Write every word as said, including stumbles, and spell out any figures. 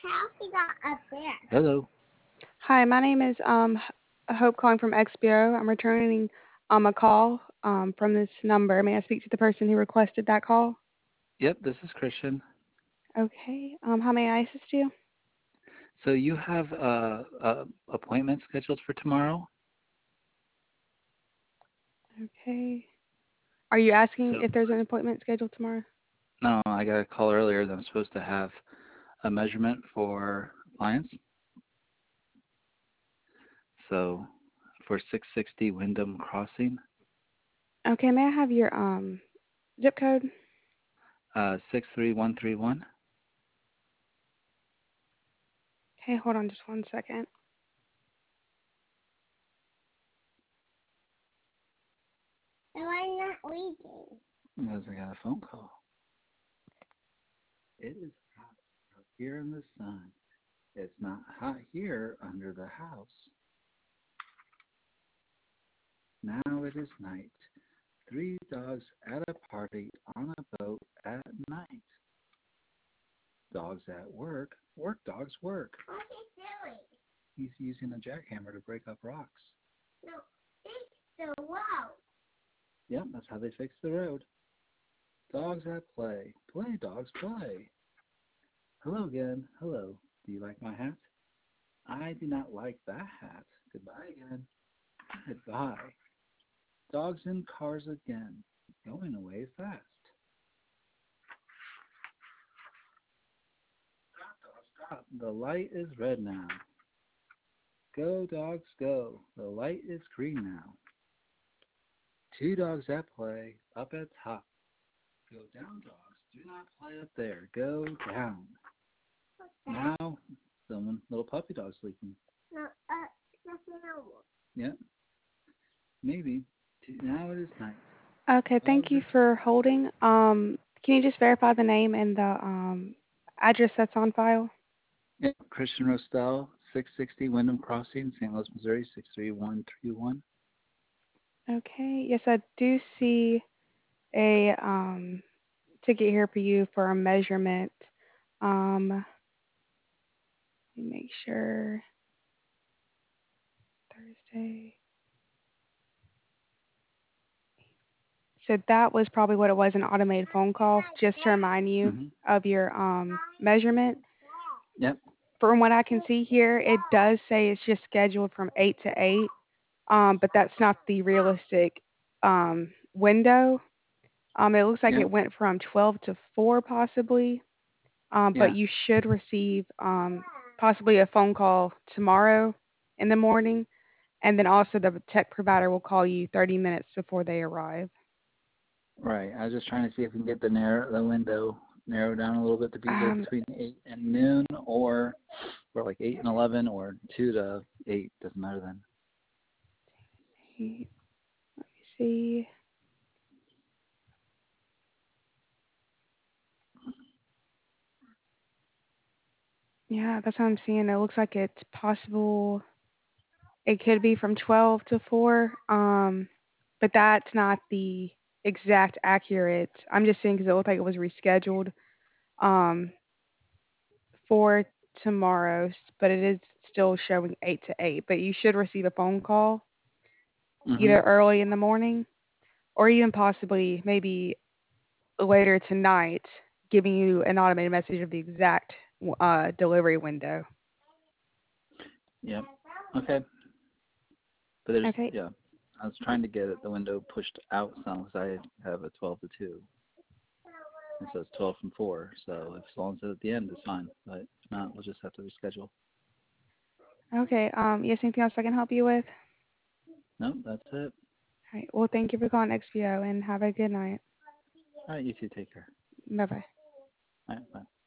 Hello. Hi, my name is um H- Hope calling from X B O. I'm returning um a call um from this number. May I speak to the person who requested that call? Yep, this is Christian. Okay. Um, how may I assist you? So you have a, a appointment scheduled for tomorrow? Okay. Are you asking So if there's an appointment scheduled tomorrow? no, I got a call earlier that I'm supposed to have a measurement for appliance. So for six sixty Wyndham Crossing, Okay. May I have your um zip code? uh, six three one three one. Okay. Hold on just one second. Because I got a phone call. It is hot out here in the sun. It's not hot here under the house. Now it is night. Three dogs at a party on a boat at night. Dogs at work. Work dogs work. He's using a jackhammer to break up rocks. Yep, that's how they fix the road. Dogs at play. Play, dogs, play. Hello again. Hello. Do you like my hat? I do not like that hat. Goodbye again. Goodbye. Dogs in cars again. Going away fast. Stop, dogs, stop. The light is red now. Go, dogs, go. The light is green now. Two dogs at play, up at top. Go down, dogs. Do not play up there. Go down. Now, someone, little puppy dog sleeping. Yep, maybe. T- Now it is night. Okay. Thank Dogs you are for holding. Um, can you just verify the name and the um address that's on file? yep. Christian Rostel, six sixty Wyndham Crossing, Saint Louis, Missouri, six three one three one. Okay. Yes, I do see a um ticket here for you for a measurement. Um, let me make sure. Thursday. So that was probably what it was, an automated phone call, just to remind you Mm-hmm. of your um measurement. Yep. From what I can see here, it does say it's just scheduled from eight to eight, um, but that's not the realistic um window. Um, it looks like Yep. it went from twelve to four possibly, um, but Yeah. you should receive um possibly a phone call tomorrow in the morning, and then also the tech provider will call you thirty minutes before they arrive. Right. I was just trying to see if we can get the narrow the window narrowed down a little bit to be either Um, between eight and noon, or or like eight and eleven, or two to eight. Doesn't matter then. let me see. Yeah, that's what I'm seeing. It looks like it's possible it could be from twelve to four, um, but that's not the exact accurate. I'm just saying because it looked like it was rescheduled um, for tomorrow, s- but it is still showing eight to eight. But you should receive a phone call Mm-hmm. either early in the morning or even possibly maybe later tonight, giving you an automated message of the exact uh, delivery window. Yep. Okay. But there's, Okay. yeah, I was trying to get it, the window pushed out some because I have a twelve to two. It says twelve from four, so if as long as it's at the end, it's fine. But if not, we'll just have to reschedule. Okay. Um, yes, anything else I can help you with? Nope, that's it. All right. Well, thank you for calling X P O and have a good night. All right, you two take care. Bye bye. All right, bye.